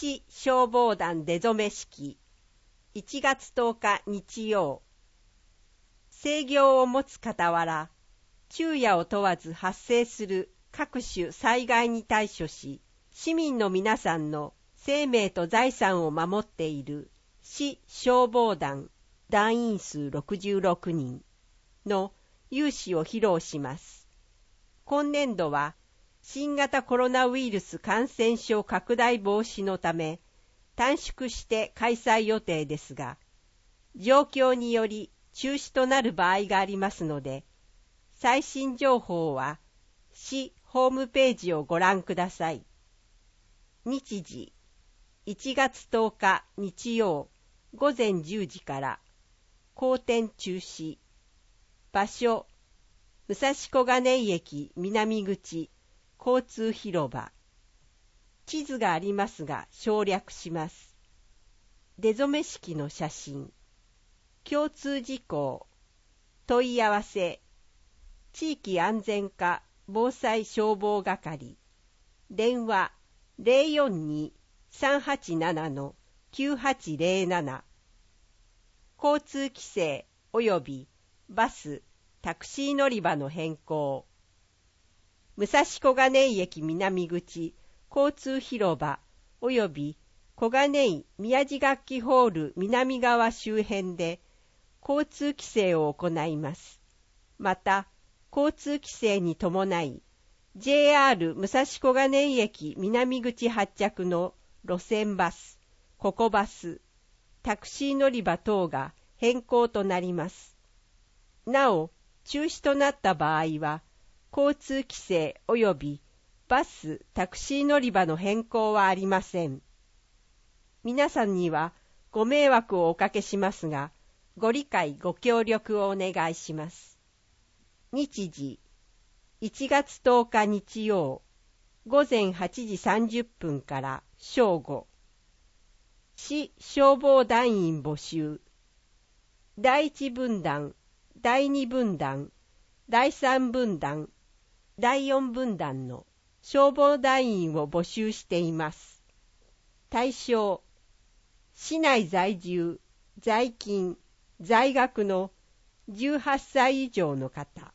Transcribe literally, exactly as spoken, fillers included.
市消防団出初め式いちがつとおか日曜。制御を持つ傍ら、昼夜を問わず発生する各種災害に対処し、市民の皆さんの生命と財産を守っている市消防団団員数ろくじゅうろくにんの勇姿を披露します。今年度は新型コロナウイルス感染症拡大防止のため短縮して開催予定ですが、状況により中止となる場合がありますので、最新情報は市ホームページをご覧ください。日時いちがつとおか日曜ごぜんじゅうじから公展中止。場所武蔵小金井駅南口交通広場。地図がありますが省略します。出初め式の写真。共通事項。問い合わせ。地域安全課防災消防係。電話 ゼロよんに さんはちなな きゅうはちゼロなな。交通規制及びバス、タクシー乗り場の変更。武蔵小金井駅南口交通広場及び小金井宮地楽器ホール南側周辺で交通規制を行います。また、交通規制に伴い、ジェイアール 武蔵小金井駅南口発着の路線バス、ココバス、タクシー乗り場等が変更となります。なお、中止となった場合は、交通規制及びバス・タクシー乗り場の変更はありません。皆さんにはご迷惑をおかけしますが、ご理解ご協力をお願いします。日時いちがつとおか日曜ごぜんはちじさんじゅっぷんから正午。市消防団員募集。だいいち分団、だいに分団、だいさん分団、だいよん分団の消防団員を募集しています。対象、市内在住、在勤、在学のじゅうはっさい以上の方。